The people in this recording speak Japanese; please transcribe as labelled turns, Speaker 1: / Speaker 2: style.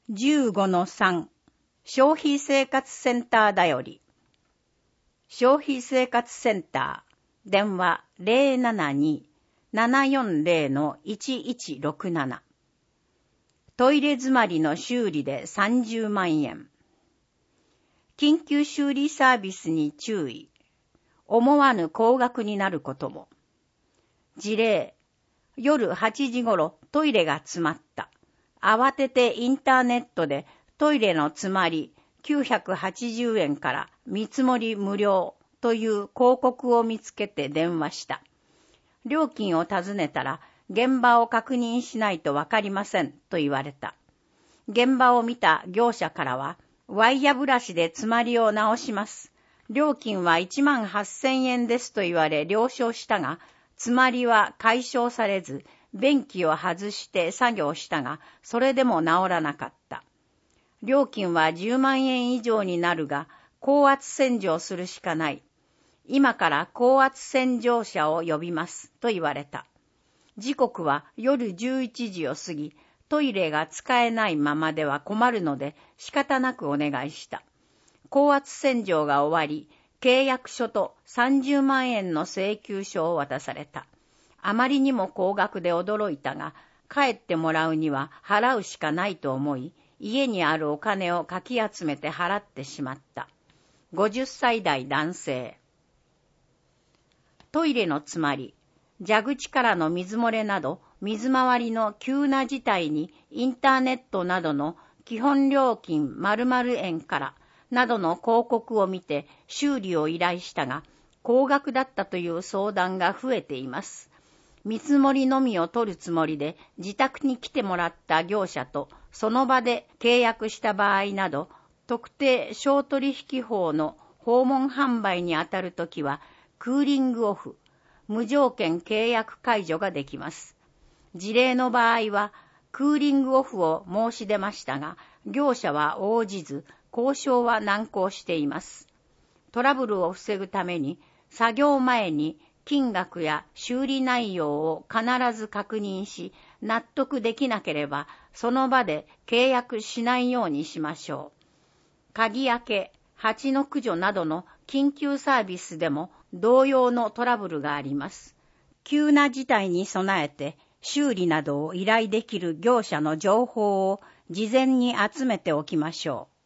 Speaker 1: 15-3 消費生活センターだより。消費生活センター電話 072-740-1167 トイレ詰まりの修理で30万円。緊急修理サービスに注意。思わぬ高額になることも。事例、夜8時ごろトイレが詰まった。慌ててインターネットでトイレの詰まり980円から見積もり無料という広告を見つけて電話した。料金を尋ねたら現場を確認しないとわかりませんと言われた。現場を見た業者からはワイヤブラシで詰まりを直します。料金は18,000円ですと言われ了承したが、詰まりは解消されず、便器を外して作業したが、それでも治らなかった。料金は10万円以上になるが、高圧洗浄するしかない。今から高圧洗浄車を呼びますと言われた。時刻は夜11時を過ぎ、トイレが使えないままでは困るので仕方なくお願いした。高圧洗浄が終わり、契約書と30万円の請求書を渡された。あまりにも高額で驚いたが、帰ってもらうには払うしかないと思い、家にあるお金をかき集めて払ってしまった。50歳代男性。トイレの詰まり、蛇口からの水漏れなど、水回りの急な事態にインターネットなどの基本料金〇〇円からなどの広告を見て修理を依頼したが、高額だったという相談が増えています。見積もりのみを取るつもりで自宅に来てもらった業者とその場で契約した場合など、特定商取引法の訪問販売にあたるときは、クーリングオフ、無条件契約解除ができます。事例の場合は、クーリングオフを申し出ましたが、業者は応じず、交渉は難航しています。トラブルを防ぐために、作業前に金額や修理内容を必ず確認し、納得できなければ、その場で契約しないようにしましょう。鍵開け、蜂の駆除などの緊急サービスでも同様のトラブルがあります。急な事態に備えて修理などを依頼できる業者の情報を事前に集めておきましょう。